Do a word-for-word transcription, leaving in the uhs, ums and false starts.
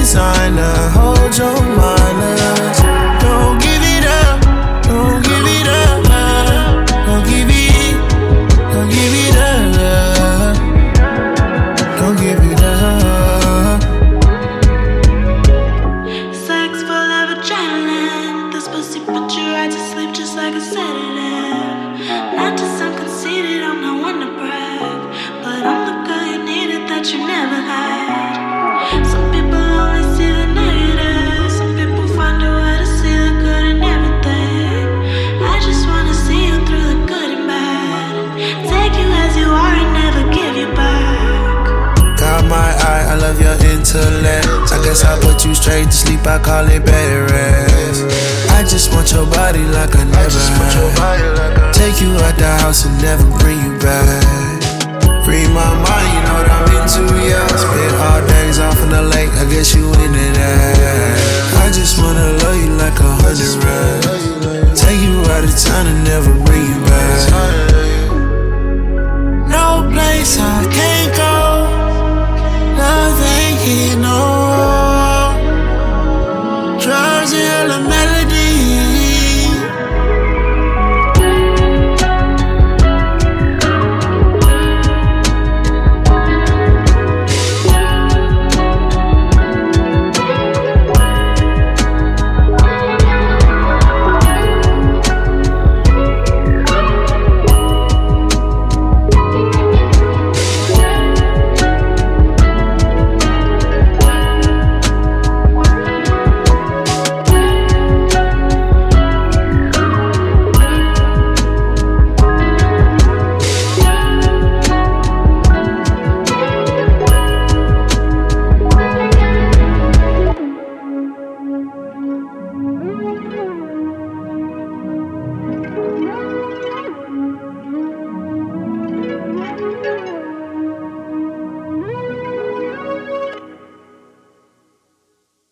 designer, hold your manners. Don't give it up, don't give it up, don't give it, don't give it up, don't give it up. Sex full of adrenaline, this pussy put you right to sleep just like a sedative. Not to sound conceited, I'm not one to brag, but I'm the girl you needed that you never had. Some people only see the negative, some people find a way to see the good in everything. I just wanna see you through the good and bad, take you as you are and never give you back. Got my eye, I love your intellect. I guess I put you straight to sleep, I call it bed rest. I just want your body like I never had. Take you out the house and never bring you back. Free my mind, you know what I'm into.